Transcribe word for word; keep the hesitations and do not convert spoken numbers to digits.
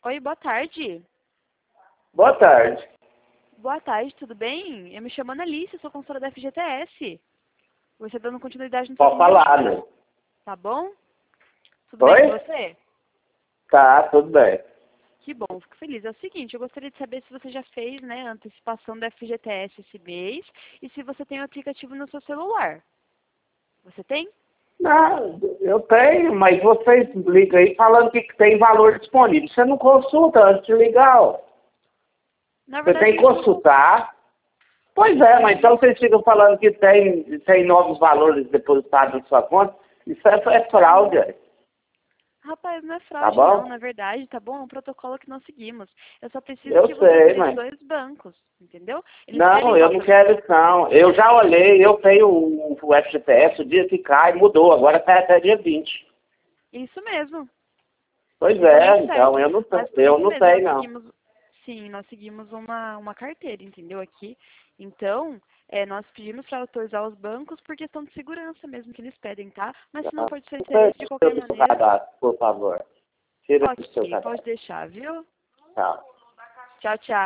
Oi, boa tarde. Boa tarde. Boa tarde, tudo bem? Eu me chamo Annalise, sou consultora da F G T S. Você dando continuidade no seu Pode falar, né? Tá bom? Tudo Oi? bem com você? Tá, tudo bem. Que bom, fico feliz. É o seguinte, eu gostaria de saber se você já fez, né, a antecipação da F G T S esse mês e se você tem o aplicativo no seu celular. Você tem? Não, eu tenho, mas vocês ligam aí falando que tem valor disponível. Você não consulta antes de ligar, ó. Na Você verdade, tem que consultar. Pois é, mas então vocês ficam falando que tem, tem novos valores depositados na sua conta. Isso é, é fraude, aí. rapaz, não é Tá fraude não, bom? na verdade, tá bom? É um protocolo que nós seguimos. Eu só preciso Eu que você sei, tenha os mas... dois bancos, entendeu? Eles Não, pedem eu não nota. quero isso, não. Eu já olhei, eu tenho o, o F G T S, o dia que cai mudou, agora tá até dia vinte. Isso mesmo. Pois Então é, deu então certo. eu não, Mas por eu isso não mesmo, tenho, nós não. seguimos, sim, nós seguimos uma, uma carteira, entendeu? Aqui. Então, é, nós pedimos para autorizar os bancos por questão de segurança mesmo que eles pedem, tá? Mas se não for de seu interesse, de qualquer Tira do seu maneira, cadastro, por favor. Tira do seu ok, pode cadastro. deixar, viu? Tchau. Tchau, tchau.